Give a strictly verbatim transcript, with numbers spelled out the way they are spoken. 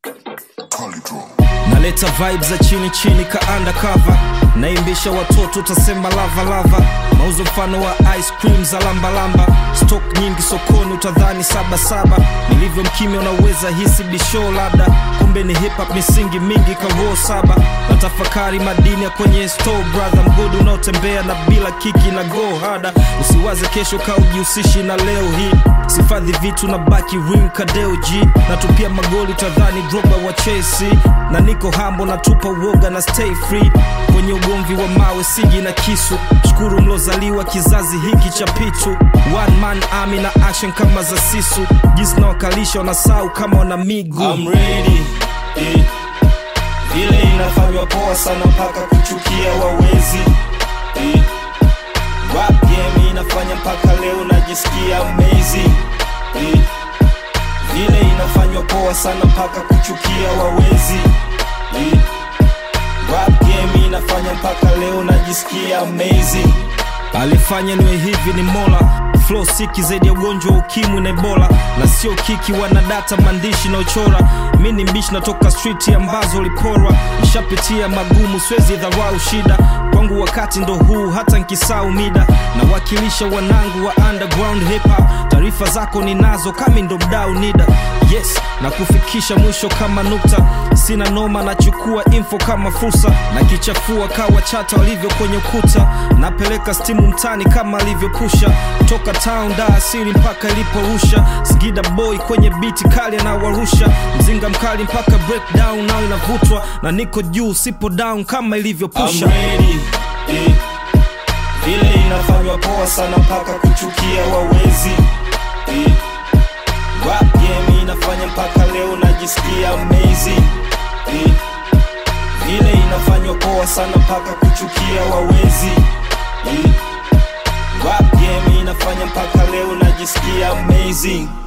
Naleta vibes za chini chini ka undercover. Naimbisha watoto utasema lava lava. Mauzo mfano wa ice cream za lamba lamba. Stock nyingi sokoni utadhani saba saba. Nilivyo mkimya unaweza hisi bisho labda. Kumbe ni hip hop misingi mingi ka row saba. Natafakari madini ya kwenye store brother. Mgodu unaotembea na bila kiki na go harder. Usiwaze kesho ka ujihusishi na leo hii. Sifadhi vitu na baki ring kadeo G. Natupia magoli utadhani Drogba wa Chelsea. Na niko hambo na tupa uoga na stay free. Kwenye ugomvi wa mawe sigi na kisu. Shukuru mlozaliwa kizazi hiki cha pichu. One man army na action kama za sisu. Jinsi na wakalisha wanasau kama wana migu. I'm ready, eh. Vile inafanywa poa sana mpaka kuchukia wawezi, eh. Rap game inafanya mpaka leo najisikia amazing, eh. Vile inafanywa poa sana mpaka kuchukia wawezi, eh. Rap game inafanya mpaka leo najisikia amazing. Alifanya niwe hivi ni Mola. Flow siki zaidi ya ugonjwa wa ukimwi na Ebola. Na sio kiki wana data mandishi na uchora. Mini mbishi natoka street ambazo liporwa. Nishapitia magumu swezi dharau shida. Kwangu wakati ndo huu hata nkisau mida. Na wakilisha wanangu wa underground hip hop. Taarifa zako ninazo kama ndo mdau nida. Yes, na kufikisha mwisho kama nukta. Sina noma na chukua info kama fursa. Na kichafua kawa chata walivyo kwenye ukuta. Napeleka stimu mtani kama alivyo pusha. Toka town da asili mpaka ilipo rusha. Singida boy kwenye beat kali na warusha. Mzinga mkali mpaka breakdown nao inavutwa. Na niko juu sipo down kama ilivyo pusha. I'm ready, eh. Vile inafanywa poa sana mpaka kuchukia wawezi, eh. Rap game inafanya mpaka leo najisikia amazing, eh. Vile inafanywa poa sana mpaka kuchukia wawezi, eh. Rap game inafanya mpaka leo najisikia amazing.